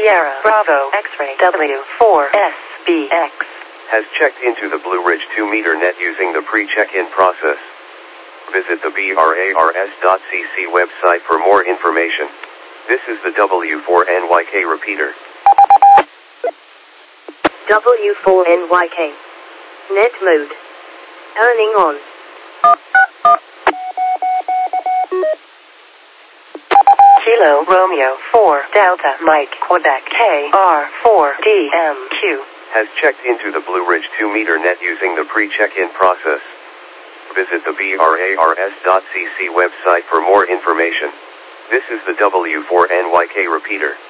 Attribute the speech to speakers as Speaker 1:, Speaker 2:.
Speaker 1: Sierra Bravo X-Ray W4SBX
Speaker 2: has checked into the Blue Ridge 2-meter net using the pre-check-in process. Visit the BRARS.cc website for more information. This is the W4NYK repeater.
Speaker 1: W4NYK. Net mode. Turning on. Kilo Romeo 4 Delta Mike Quebec KR4DMQ
Speaker 2: has checked into the Blue Ridge 2-meter net using the pre-check-in process. Visit the BRARS.cc website for more information. This is the W4NYK repeater.